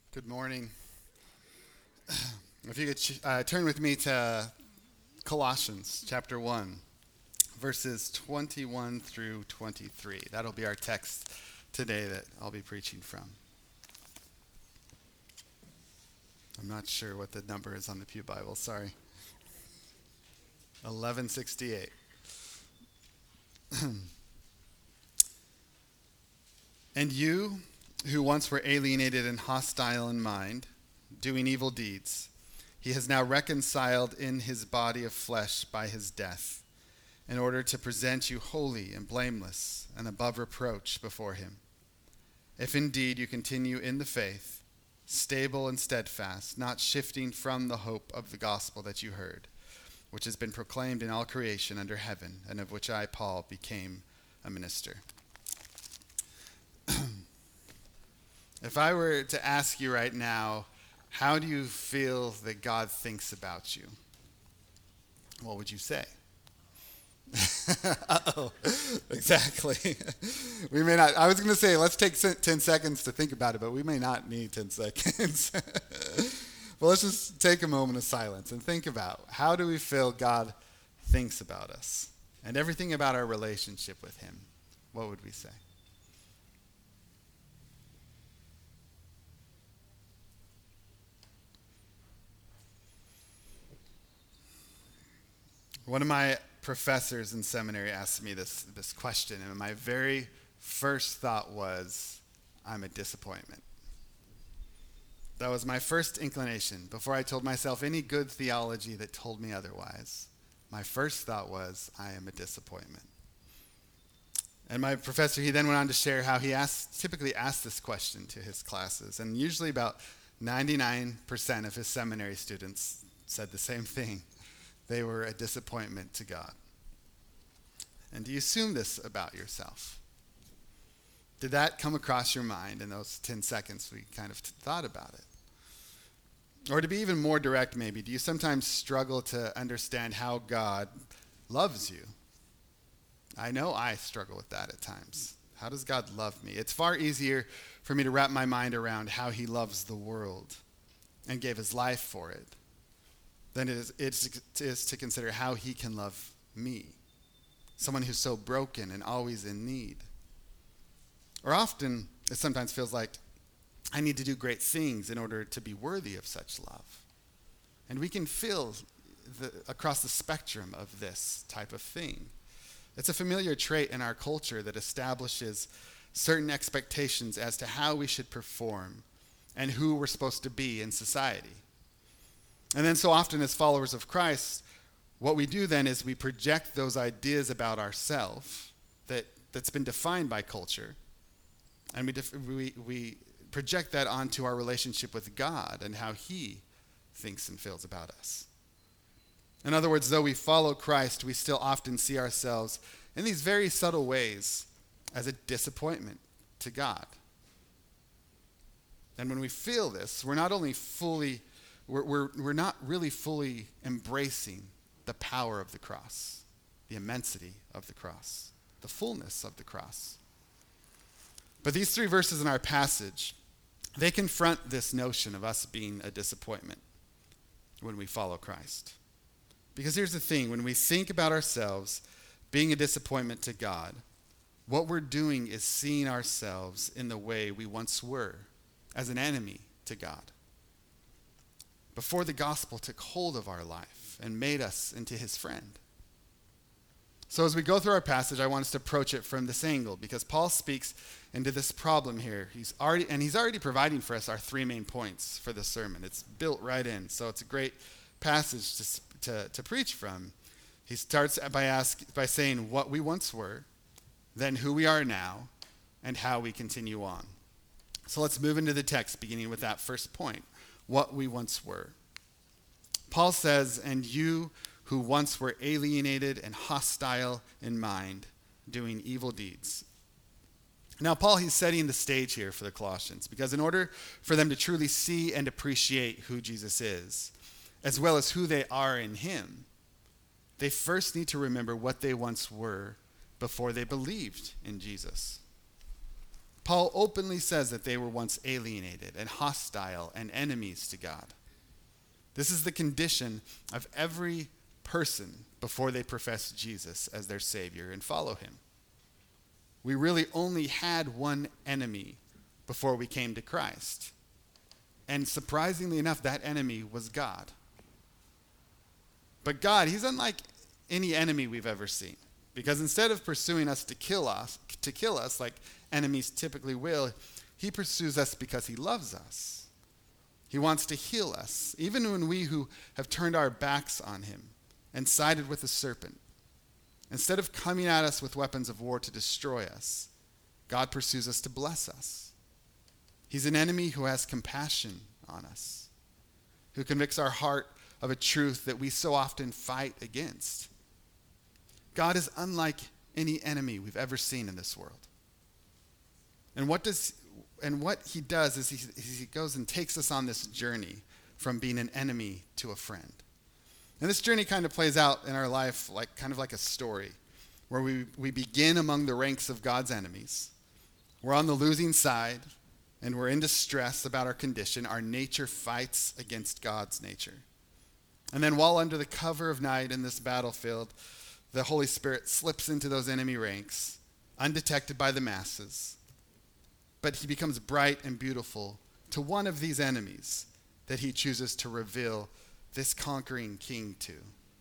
Good morning. If you could turn with me to Colossians chapter 1, verses 21 through 23. That'll be our text today that I'll be preaching from. I'm not sure what the number is on the Pew Bible, sorry. 1168. And you, who once were alienated and hostile in mind, doing evil deeds, he has now reconciled in his body of flesh by his death, in order to present you holy and blameless and above reproach before him. If indeed you continue in the faith, stable and steadfast, not shifting from the hope of the gospel that you heard, which has been proclaimed in all creation under heaven, and of which I, Paul, became a minister. If I were to ask you right now, how do you feel that God thinks about you? What would you say? Uh-oh. Exactly. We may not. I was going to say, let's take 10 seconds to think about it, but we may not need 10 seconds. Well, let's just take a moment of silence and think about, how do we feel God thinks about us? And everything about our relationship with him. What would we say? One of my professors in seminary asked me this question, and my very first thought was, I'm a disappointment. That was my first inclination. Before I told myself any good theology that told me otherwise, my first thought was, I am a disappointment. And my professor, he then went on to share how he typically asked this question to his classes, and usually about 99% of his seminary students said the same thing. They were a disappointment to God. And do you assume this about yourself? Did that come across your mind in those 10 seconds we kind of thought about it? Or to be even more direct maybe, do you sometimes struggle to understand how God loves you? I know I struggle with that at times. How does God love me? It's far easier for me to wrap my mind around how he loves the world and gave his life for it than it is to consider how he can love me, someone who's so broken and always in need. Or often, it sometimes feels like I need to do great things in order to be worthy of such love. And we can feel across the spectrum of this type of thing. It's a familiar trait in our culture that establishes certain expectations as to how we should perform and who we're supposed to be in society. And then so often as followers of Christ, what we do then is we project those ideas about ourselves that's been defined by culture, and we project that onto our relationship with God and how he thinks and feels about us. In other words, though we follow Christ, we still often see ourselves in these very subtle ways as a disappointment to God. And when we feel this, we're not really fully embracing the power of the cross, the immensity of the cross, the fullness of the cross. But these three verses in our passage, they confront this notion of us being a disappointment when we follow Christ. Because here's the thing, when we think about ourselves being a disappointment to God, what we're doing is seeing ourselves in the way we once were, as an enemy to God, before the gospel took hold of our life and made us into his friend. So as we go through our passage, I want us to approach it from this angle, because Paul speaks into this problem here. He's already providing for us our three main points for this sermon. It's built right in, so it's a great passage to preach from. He starts by saying what we once were, then who we are now, and how we continue on. So let's move into the text, beginning with that first point, what we once were. Paul says, and you who once were alienated and hostile in mind, doing evil deeds. Now, Paul, he's setting the stage here for the Colossians, because in order for them to truly see and appreciate who Jesus is, as well as who they are in him, they first need to remember what they once were before they believed in Jesus. Paul openly says that they were once alienated and hostile and enemies to God. This is the condition of every person before they profess Jesus as their Savior and follow him. We really only had one enemy before we came to Christ. And surprisingly enough, that enemy was God. But God, he's unlike any enemy we've ever seen. Because instead of pursuing us to kill us like enemies typically will, he pursues us because he loves us. He wants to heal us, even when we who have turned our backs on him and sided with the serpent. Instead of coming at us with weapons of war to destroy us, God pursues us to bless us. He's an enemy who has compassion on us, who convicts our heart of a truth that we so often fight against. God is unlike any enemy we've ever seen in this world. And what he does is he goes and takes us on this journey from being an enemy to a friend. And this journey kind of plays out in our life like a story, where we begin among the ranks of God's enemies. We're on the losing side, and we're in distress about our condition. Our nature fights against God's nature. And then while under the cover of night in this battlefield, the Holy Spirit slips into those enemy ranks, undetected by the masses. But he becomes bright and beautiful to one of these enemies that he chooses to reveal this conquering king to.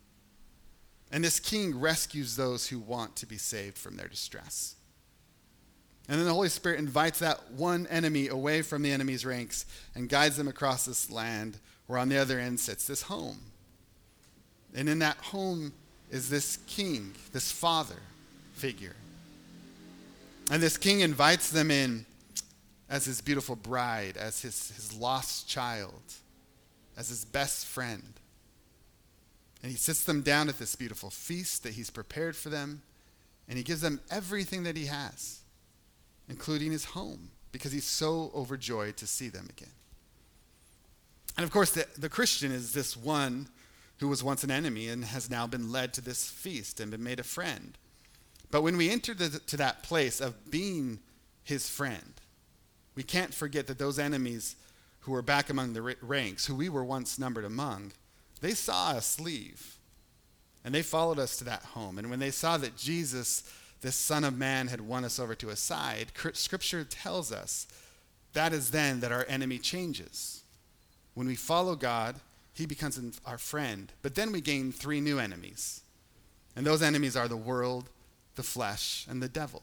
And this king rescues those who want to be saved from their distress. And then the Holy Spirit invites that one enemy away from the enemy's ranks and guides them across this land where on the other end sits this home. And in that home is this king, this father figure. And this king invites them in as his beautiful bride, as his lost child, as his best friend. And he sits them down at this beautiful feast that he's prepared for them, and he gives them everything that he has, including his home, because he's so overjoyed to see them again. And of course, the Christian is this one who was once an enemy and has now been led to this feast and been made a friend. But when we enter to that place of being his friend, we can't forget that those enemies who were back among the ranks, who we were once numbered among, they saw us leave. And they followed us to that home. And when they saw that Jesus, this Son of Man, had won us over to his side, Scripture tells us that is then that our enemy changes. When we follow God, he becomes our friend. But then we gain 3 new enemies. And those enemies are the world, the flesh, and the devil.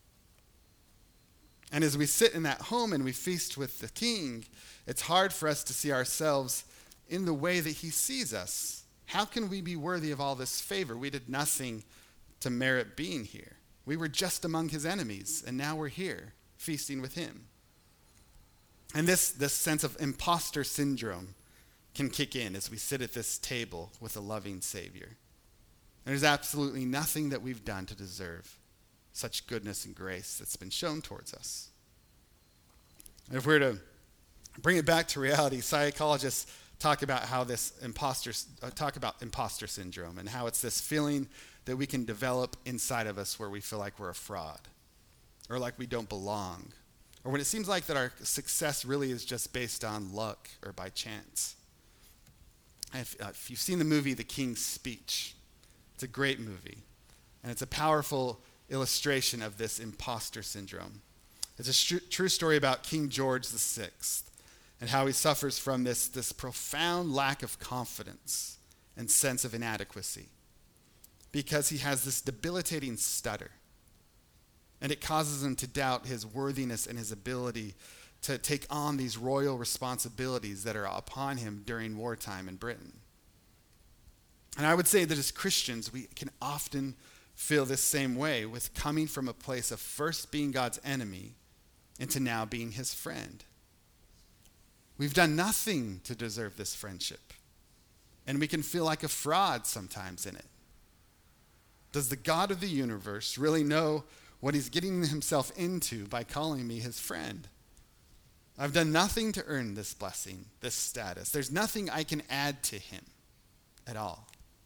And as we sit in that home and we feast with the king, it's hard for us to see ourselves in the way that he sees us. How can we be worthy of all this favor? We did nothing to merit being here. We were just among his enemies, and now we're here, feasting with him. And this sense of imposter syndrome can kick in as we sit at this table with a loving Savior. There's absolutely nothing that we've done to deserve such goodness and grace that's been shown towards us. And if we're to bring it back to reality, psychologists talk about imposter syndrome and how it's this feeling that we can develop inside of us where we feel like we're a fraud or like we don't belong, or when it seems like that our success really is just based on luck or by chance. If you've seen the movie The King's Speech, it's a great movie, and it's a powerful illustration of this imposter syndrome. It's a true story about King George VI and how he suffers from this profound lack of confidence and sense of inadequacy because he has this debilitating stutter, and it causes him to doubt his worthiness and his ability to take on these royal responsibilities that are upon him during wartime in Britain. And I would say that as Christians, we can often feel this same way with coming from a place of first being God's enemy into now being his friend. We've done nothing to deserve this friendship, and we can feel like a fraud sometimes in it. Does the God of the universe really know what he's getting himself into by calling me his friend? I've done nothing to earn this blessing, this status. There's nothing I can add to him at all.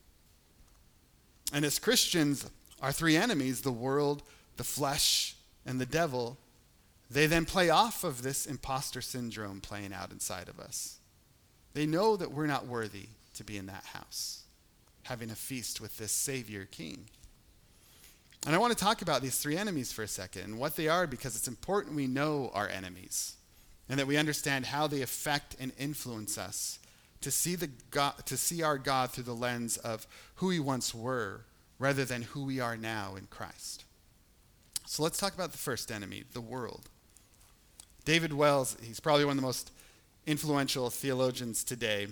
And as Christians, our 3 enemies, the world, the flesh, and the devil, they then play off of this imposter syndrome playing out inside of us. They know that we're not worthy to be in that house, having a feast with this Savior King. And I want to talk about these three enemies for a second and what they are, because it's important we know our enemies and that we understand how they affect and influence us to see our God through the lens of who we once were rather than who we are now in Christ. So let's talk about the first enemy, the world. David Wells, he's probably one of the most influential theologians today.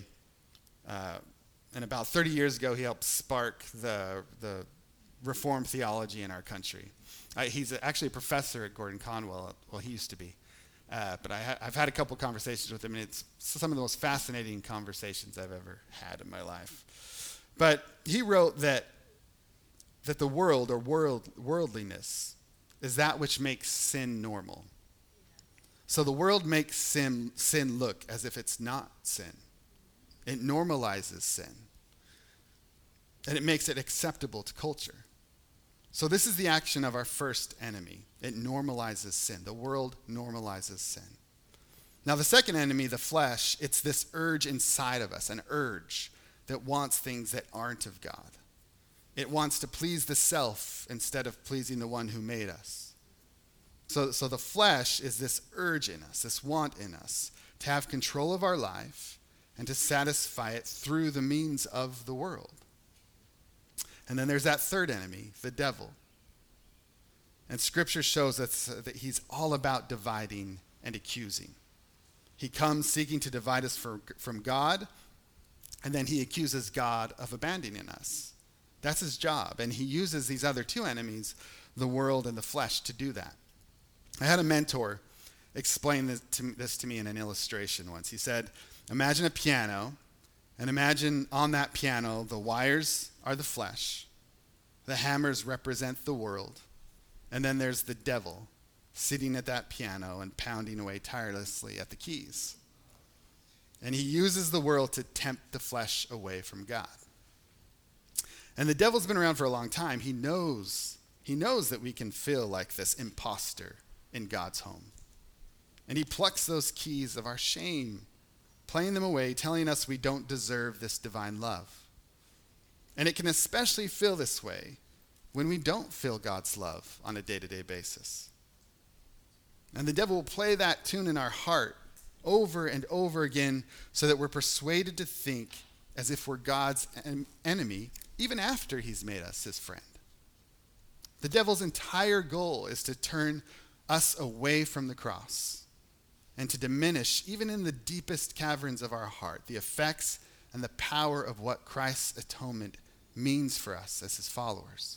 And about 30 years ago, he helped spark the Reformed theology in our country. He's actually a professor at Gordon Conwell. Well, he used to be. But I've had a couple conversations with him, and it's some of the most fascinating conversations I've ever had in my life. But he wrote that the world, or worldliness, is that which makes sin normal. So the world makes sin look as if it's not sin. It normalizes sin. And it makes it acceptable to culture. So this is the action of our first enemy. It normalizes sin. The world normalizes sin. Now the second enemy, the flesh, it's this urge inside of us, an urge that wants things that aren't of God. It wants to please the self instead of pleasing the one who made us. So the flesh is this urge in us, this want in us, to have control of our life and to satisfy it through the means of the world. And then there's that third enemy, the devil. And Scripture shows us that he's all about dividing and accusing. He comes seeking to divide us from God, and then he accuses God of abandoning us. That's his job. And he uses these other two enemies, the world and the flesh, to do that. I had a mentor explain this to me in an illustration once. He said, imagine a piano, and imagine on that piano the wires are the flesh, the hammers represent the world, and then there's the devil sitting at that piano and pounding away tirelessly at the keys. And he uses the world to tempt the flesh away from God. And the devil's been around for a long time. He knows that we can feel like this imposter in God's home. And he plucks those keys of our shame, playing them away, telling us we don't deserve this divine love. And it can especially feel this way when we don't feel God's love on a day-to-day basis. And the devil will play that tune in our heart over and over again so that we're persuaded to think as if we're God's enemy, even after he's made us his friend. The devil's entire goal is to turn us away from the cross and to diminish, even in the deepest caverns of our heart, the effects and the power of what Christ's atonement means for us as his followers.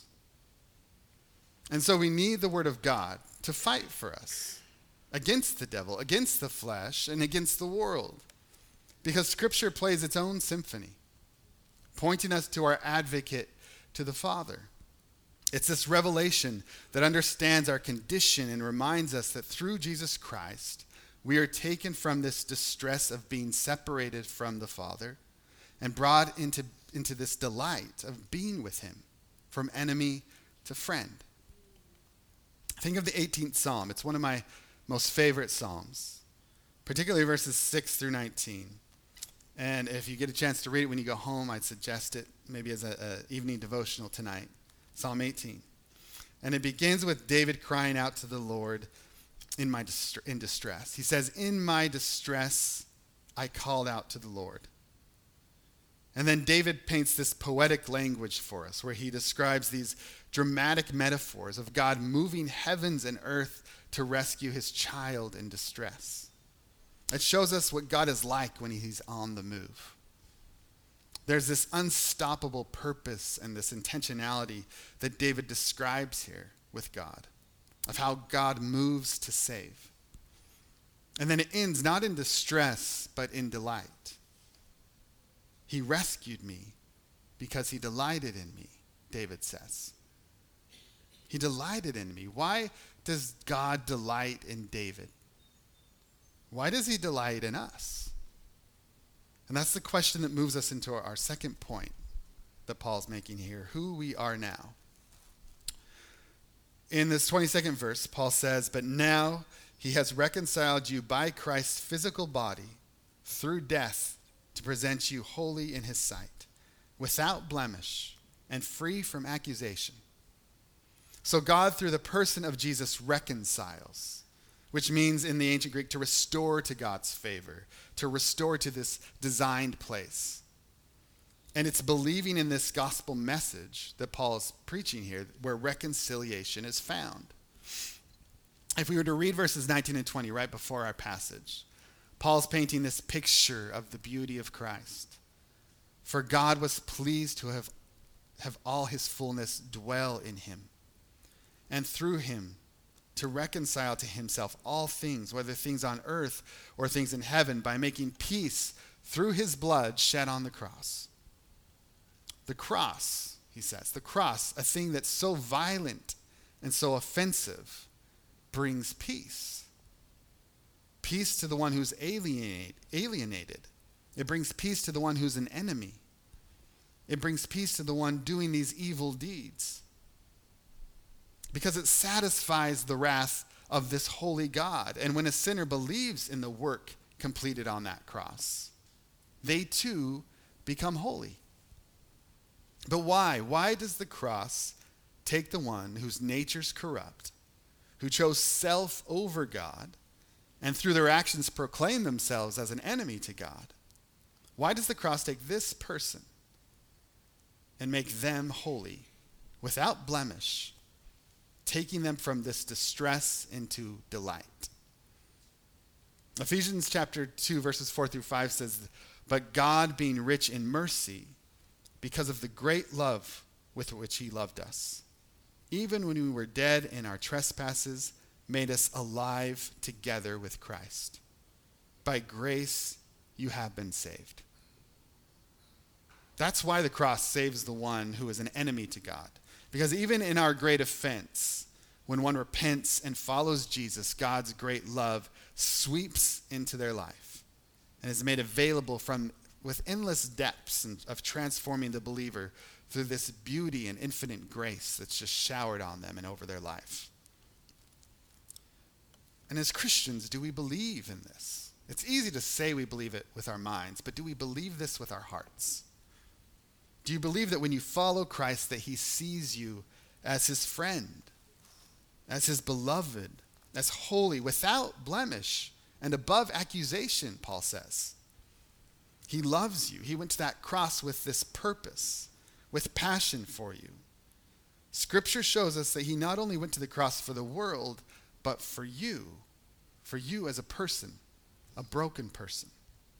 And so we need the word of God to fight for us against the devil, against the flesh, and against the world. Because Scripture plays its own symphony, pointing us to our advocate, to the Father. It's this revelation that understands our condition and reminds us that through Jesus Christ, we are taken from this distress of being separated from the Father and brought into this delight of being with him, from enemy to friend. Think of the 18th Psalm. It's one of my most favorite Psalms, particularly verses 6 through 19. And if you get a chance to read it when you go home, I'd suggest it maybe as an evening devotional tonight. Psalm 18. And it begins with David crying out to the Lord in distress. He says, "In my distress, I called out to the Lord." And then David paints this poetic language for us where he describes these dramatic metaphors of God moving heavens and earth to rescue his child in distress. It shows us what God is like when he's on the move. There's this unstoppable purpose and this intentionality that David describes here with God, of how God moves to save. And then it ends not in distress, but in delight. He rescued me because he delighted in me, David says. He delighted in me. Why does God delight in David? Why does he delight in us? And that's the question that moves us into our second point that Paul's making here, who we are now. In this 22nd verse, Paul says, "But now He has reconciled you by Christ's physical body through death to present you holy in his sight, without blemish and free from accusation. So God, through the person of Jesus, reconciles, which means in the ancient Greek to restore to God's favor, to restore to this designed place. And it's believing in this gospel message that Paul is preaching here where reconciliation is found. If we were to read verses 19 and 20 right before our passage, Paul's painting this picture of the beauty of Christ. For God was pleased to have all his fullness dwell in him, and through him to reconcile to himself all things, whether things on earth or things in heaven, by making peace through his blood shed on the cross. The cross, he says, the cross, a thing that's so violent and so offensive, brings peace. Peace to the one who's alienated. It brings peace to the one who's an enemy. It brings peace to the one doing these evil deeds. Because it satisfies the wrath of this holy God. And when a sinner believes in the work completed on that cross, they too become holy. But why? Why does the cross take the one whose nature's corrupt, who chose self over God, and through their actions proclaim themselves as an enemy to God? Why does the cross take this person and make them holy, without blemish, taking them from this distress into delight? Ephesians chapter 2, verses 4 through 5 says, "But God, being rich in mercy, because of the great love with which he loved us, even when we were dead in our trespasses, made us alive together with Christ. By grace you have been saved." That's why the cross saves the one who is an enemy to God. Because even in our great offense, when one repents and follows Jesus, God's great love sweeps into their life and is made available with endless depths of transforming the believer through this beauty and infinite grace that's just showered on them and over their life. And as Christians, do we believe in this? It's easy to say we believe it with our minds, but do we believe this with our hearts? Do you believe that when you follow Christ that he sees you as his friend, as his beloved, as holy, without blemish, and above accusation, Paul says? He loves you. He went to that cross with this purpose, with passion for you. Scripture shows us that he not only went to the cross for the world, but for you as a person, a broken person.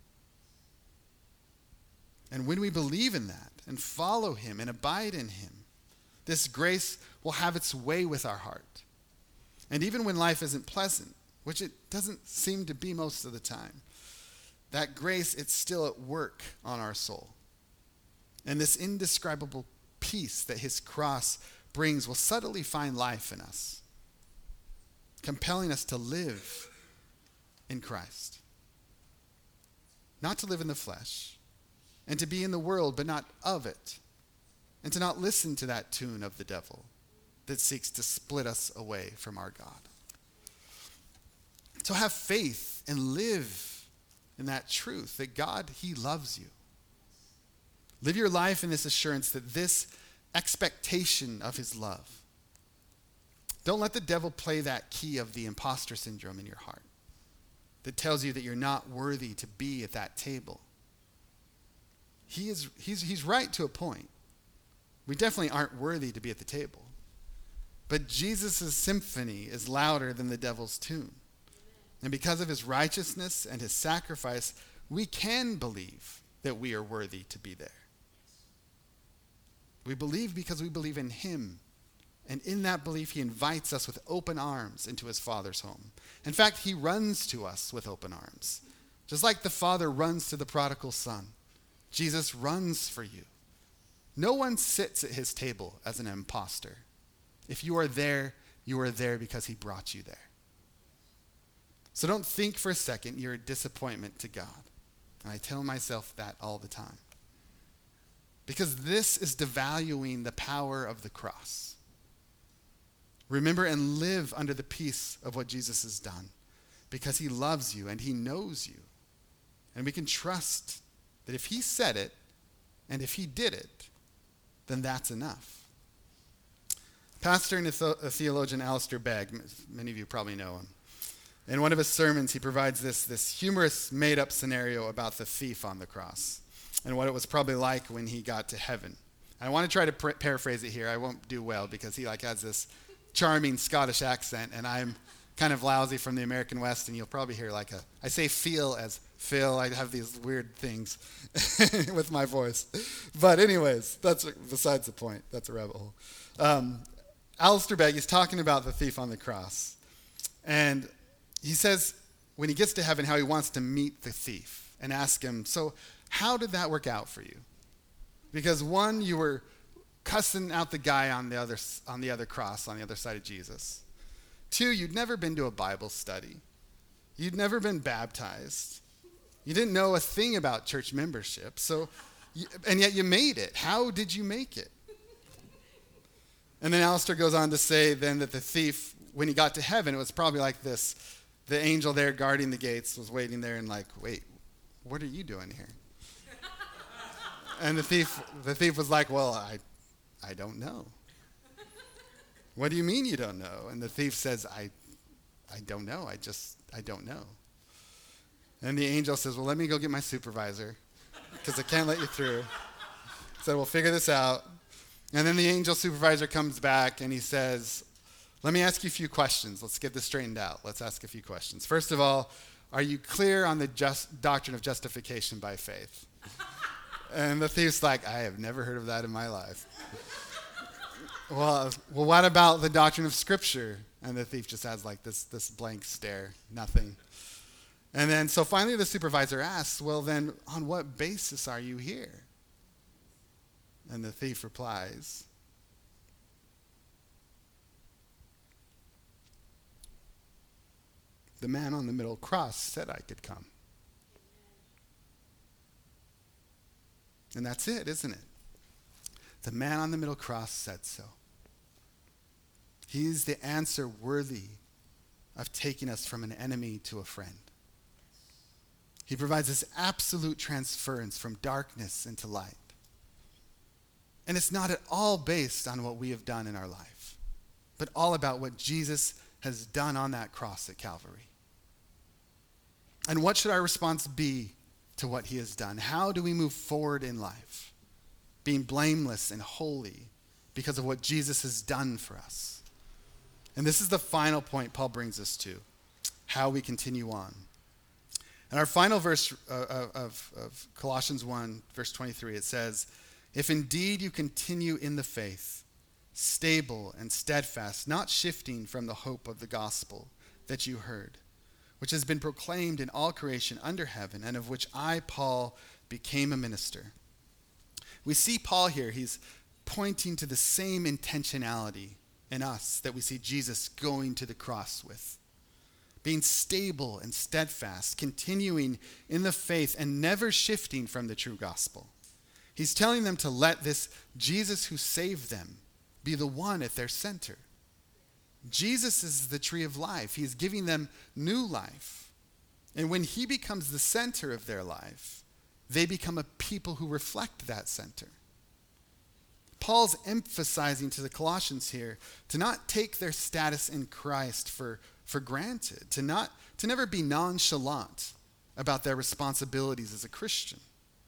And when we believe in that and follow him and abide in him, this grace will have its way with our heart. And even when life isn't pleasant, which it doesn't seem to be most of the time, that grace, it's still at work on our soul. And this indescribable peace that his cross brings will subtly find life in us, compelling us to live in Christ. Not to live in the flesh, and to be in the world, but not of it, and to not listen to that tune of the devil that seeks to split us away from our God. So have faith and live in that truth that God, he loves you. Live your life in this assurance that this expectation of his love. Don't let the devil play that key of the imposter syndrome in your heart that tells you that you're not worthy to be at that table. He's right to a point. We definitely aren't worthy to be at the table. But Jesus' symphony is louder than the devil's tune. And because of his righteousness and his sacrifice, we can believe that we are worthy to be there. We believe because we believe in him. And in that belief, he invites us with open arms into his Father's home. In fact, he runs to us with open arms. Just like the Father runs to the prodigal son, Jesus runs for you. No one sits at his table as an imposter. If you are there because he brought you there. So don't think for a second you're a disappointment to God. And I tell myself that all the time. Because this is devaluing the power of the cross. Remember and live under the peace of what Jesus has done. because he loves you and he knows you. And we can trust that if he said it and if he did it, then that's enough. Pastor and theologian Alistair Begg, many of you probably know him. In one of his sermons, he provides this humorous made-up scenario about the thief on the cross and what it was probably like when he got to heaven. I want to try to paraphrase it here. I won't do well because he has this charming Scottish accent, and I'm kind of lousy from the American West, and you'll probably hear I say feel as Phil. I have these weird things with my voice. But anyways, that's besides the point. That's a rabbit hole. Alistair Begg is talking about the thief on the cross. And he says when he gets to heaven how he wants to meet the thief and ask him, so how did that work out for you? Because one, you were cussing out the guy on the other cross, on the other side of Jesus. Two, you'd never been to a Bible study. You'd never been baptized. You didn't know a thing about church membership. And yet you made it. How did you make it? And then Alistair goes on to say then that the thief, when he got to heaven, it was probably like this. The angel there guarding the gates was waiting there and wait, what are you doing here? And the thief was like, well, I don't know. What do you mean you don't know? And the thief says, I don't know. I don't know. And the angel says, well, let me go get my supervisor because I can't let you through. So we'll figure this out. And then the angel supervisor comes back and he says, let me ask you a few questions. Let's get this straightened out. Let's ask a few questions. First of all, are you clear on the doctrine of justification by faith? And the thief's like, I have never heard of that in my life. Well, what about the doctrine of Scripture? And the thief just has this blank stare, nothing. And then so finally the supervisor asks, well then, on what basis are you here? And the thief replies, the man on the middle cross said I could come. And that's it, isn't it? The man on the middle cross said so. He's the answer worthy of taking us from an enemy to a friend. He provides this absolute transference from darkness into light. And it's not at all based on what we have done in our life, but all about what Jesus has done on that cross at Calvary. And what should our response be to what he has done? How do we move forward in life, being blameless and holy because of what Jesus has done for us? And this is the final point Paul brings us to, how we continue on. And our final verse of Colossians 1, verse 23, it says, if indeed you continue in the faith, stable and steadfast, not shifting from the hope of the gospel that you heard, which has been proclaimed in all creation under heaven, and of which I, Paul, became a minister. We see Paul here, he's pointing to the same intentionality in us that we see Jesus going to the cross with. Being stable and steadfast, continuing in the faith and never shifting from the true gospel. He's telling them to let this Jesus who saved them be the one at their center. Jesus is the tree of life. He's giving them new life. And when he becomes the center of their life, they become a people who reflect that center. Paul's emphasizing to the Colossians here to not take their status in Christ for granted, to never be nonchalant about their responsibilities as a Christian.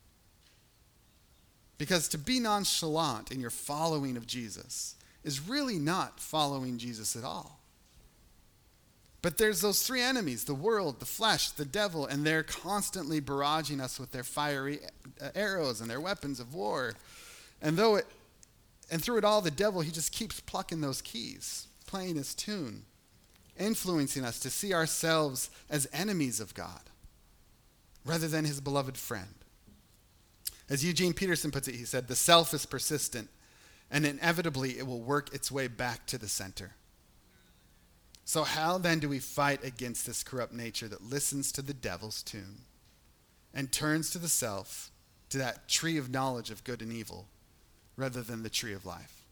Because to be nonchalant in your following of Jesus is really not following Jesus at all. But there's those three enemies, the world, the flesh, the devil, and they're constantly barraging us with their fiery arrows and their weapons of war. And through it all, the devil, he just keeps plucking those keys, playing his tune, influencing us to see ourselves as enemies of God rather than his beloved friend. As Eugene Peterson puts it, he said, the self is persistent, and inevitably it will work its way back to the center. So how then do we fight against this corrupt nature that listens to the devil's tune and turns to the self, to that tree of knowledge of good and evil, rather than the tree of life?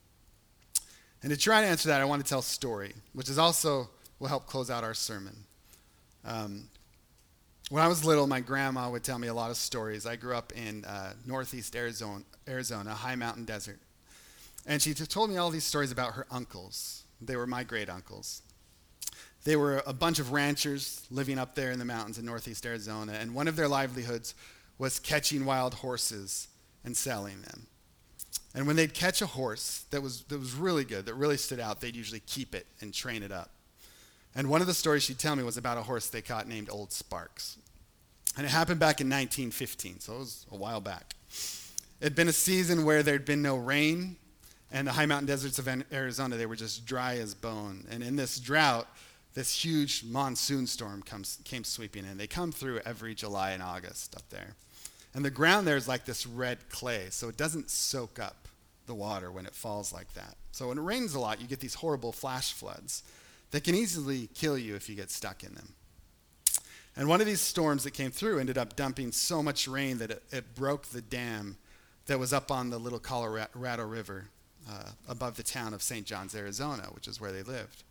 And to try to answer that, I want to tell a story, which is also will help close out our sermon. When I was little, my grandma would tell me a lot of stories. I grew up in northeast Arizona, high mountain desert. And she told me all these stories about her uncles. They were my great uncles. They were a bunch of ranchers living up there in the mountains in northeast Arizona, and one of their livelihoods was catching wild horses and selling them. And when they'd catch a horse that was really good, that really stood out, they'd usually keep it and train it up. And one of the stories she'd tell me was about a horse they caught named Old Sparks. And it happened back in 1915, so it was a while back. It had been a season where there'd been no rain, and the high mountain deserts of Arizona, they were just dry as bone. And in this drought, this huge monsoon storm came sweeping in. They come through every July and August up there. And the ground there is like this red clay, so it doesn't soak up the water when it falls like that. So when it rains a lot, you get these horrible flash floods that can easily kill you if you get stuck in them. And one of these storms that came through ended up dumping so much rain that it broke the dam that was up on the little Colorado River above the town of St. John's, Arizona, which is where they lived.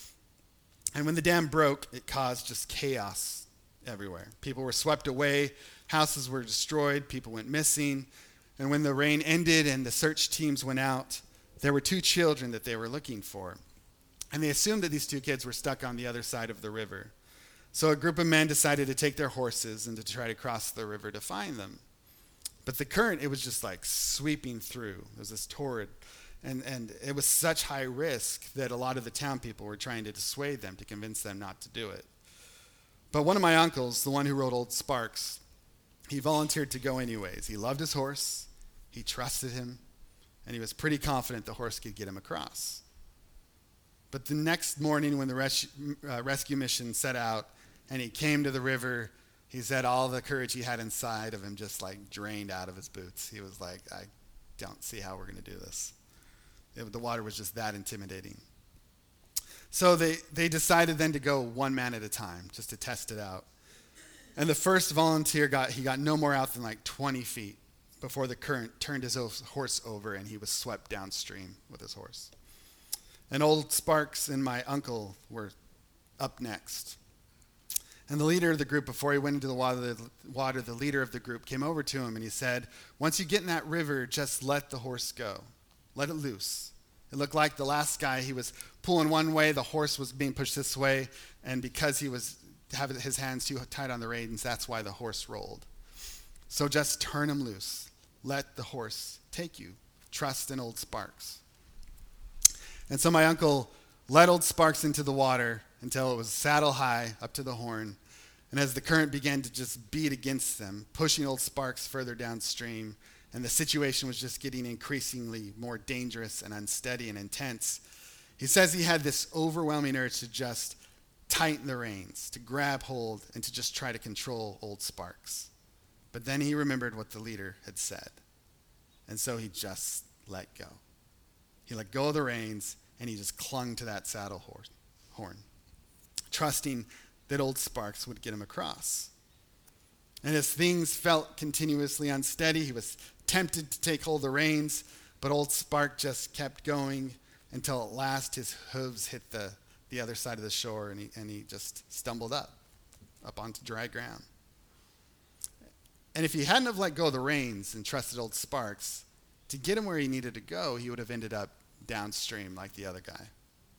And when the dam broke, it caused just chaos everywhere. People were swept away, houses were destroyed, people went missing. And when the rain ended and the search teams went out, there were 2 children that they were looking for. And they assumed that these 2 kids were stuck on the other side of the river. So a group of men decided to take their horses and to try to cross the river to find them. But the current, it was just like sweeping through. It was this torrid, and it was such high risk that a lot of the town people were trying to dissuade them, to convince them not to do it. But one of my uncles, the one who rode Old Sparks, he volunteered to go anyways. He loved his horse, he trusted him, and he was pretty confident the horse could get him across. But the next morning when the rescue mission set out and he came to the river, he said all the courage he had inside of him just like drained out of his boots. He was like, I don't see how we're going to do this. The water was just that intimidating. So they decided then to go one man at a time just to test it out. And the first volunteer got no more out than like 20 feet before the current turned his horse over and he was swept downstream with his horse. And Old Sparks and my uncle were up next. And the leader of the group, before he went into the water, the leader of the group came over to him and he said, once you get in that river, just let the horse go. Let it loose. It looked like the last guy, he was pulling one way, the horse was being pushed this way, and because he was having his hands too tight on the reins, that's why the horse rolled. So just turn him loose. Let the horse take you. Trust in Old Sparks. And so my uncle led Old Sparks into the water until it was saddle high up to the horn. And as the current began to just beat against them, pushing Old Sparks further downstream, and the situation was just getting increasingly more dangerous and unsteady and intense, he says he had this overwhelming urge to just tighten the reins, to grab hold, and to just try to control Old Sparks. But then he remembered what the leader had said. And so he just let go. He let go of the reins, and he just clung to that saddle horn, trusting that Old Sparks would get him across. And as things felt continuously unsteady, he was tempted to take hold of the reins, but Old Spark just kept going until at last his hooves hit the other side of the shore, and he just stumbled up onto dry ground. And if he hadn't have let go of the reins and trusted Old Sparks, to get him where he needed to go, he would have ended up downstream like the other guy.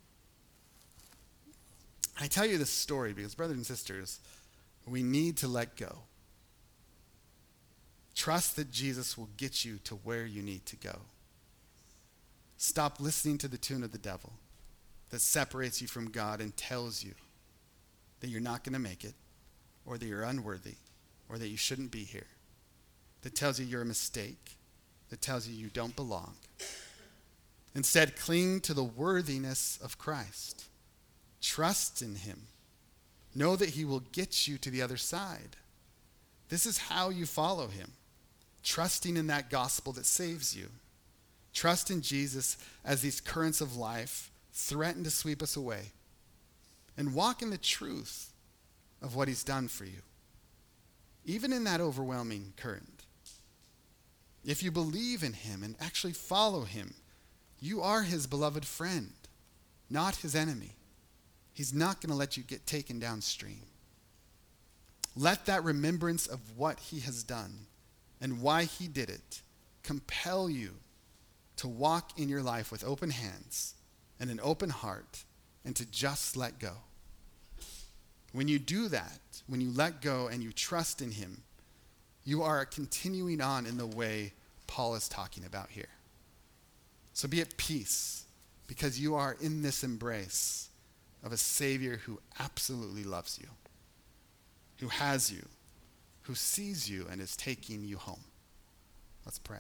I tell you this story because, brothers and sisters, we need to let go. Trust that Jesus will get you to where you need to go. Stop listening to the tune of the devil that separates you from God and tells you that you're not going to make it, or that you're unworthy, or that you shouldn't be here, that tells you you're a mistake, that tells you you don't belong. Instead, cling to the worthiness of Christ. Trust in him. Know that he will get you to the other side. This is how you follow him, trusting in that gospel that saves you. Trust in Jesus as these currents of life threaten to sweep us away, and walk in the truth of what he's done for you, even in that overwhelming current. If you believe in him and actually follow him, you are his beloved friend, not his enemy. He's not going to let you get taken downstream. Let that remembrance of what he has done and why he did it compel you to walk in your life with open hands and an open heart and to just let go. When you do that, when you let go and you trust in him, you are continuing on in the way Paul is talking about here. So be at peace because you are in this embrace of a Savior who absolutely loves you, who has you, who sees you and is taking you home. Let's pray.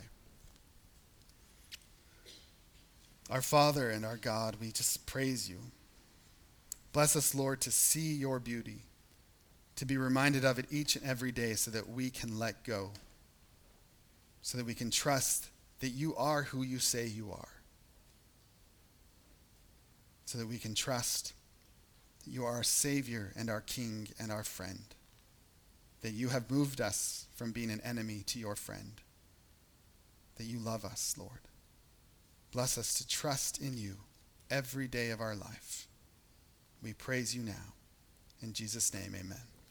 Our Father and our God, we just praise you. Bless us, Lord, to see your beauty, to be reminded of it each and every day so that we can let go, so that we can trust that you are who you say you are, so that we can trust that you are our Savior and our King and our friend, that you have moved us from being an enemy to your friend, that you love us, Lord. Bless us to trust in you every day of our life. We praise you now. In Jesus' name, amen.